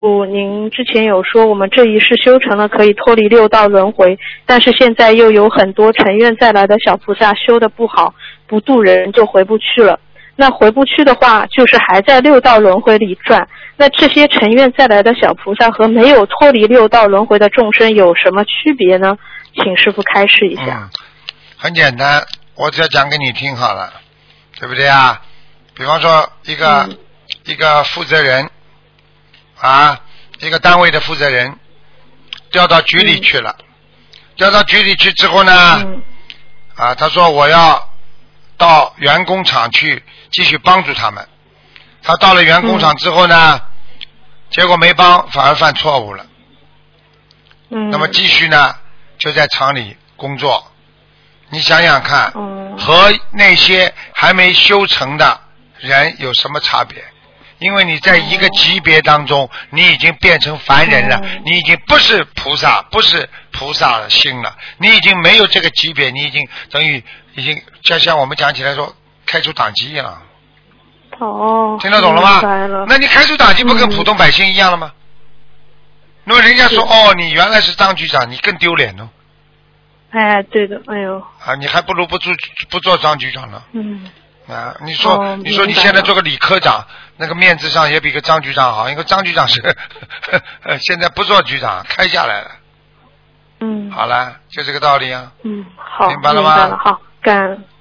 您之前有说我们这一世修成了可以脱离六道轮回，但是现在又有很多成愿再来的小菩萨修的不好，不渡人就回不去了。那回不去的话，就是还在六道轮回里转。那这些成愿再来的小菩萨和没有脱离六道轮回的众生有什么区别呢？请师父开示一下。 很简单，我只要讲给你听好了，对不对啊？比方说一个负责人啊，一个单位的负责人调到局里去了，调到局里去之后呢，他说我要到员工厂去继续帮助他们。他到了员工厂之后呢，结果没帮，反而犯错误了。那么继续呢，就在厂里工作。你想想看，和那些还没修成的人有什么差别？因为你在一个级别当中，你已经变成凡人了，你已经不是菩萨，不是菩萨的心了，你已经没有这个级别，你已经等于已经像我们讲起来说开除党籍一样。听得懂了吗？那你开除党籍不跟普通百姓一样了吗？那么人家说你原来是张局长，你更丢脸哦。 哎，对的，哎呦。 你还不如不做张局长呢。你说你现在做个李科长，那个面子上也比个张局长好，因为张局长是现在不做局长，开下来了。好了，就这个道理啊。 好， 明白了吗？ 好，感恩。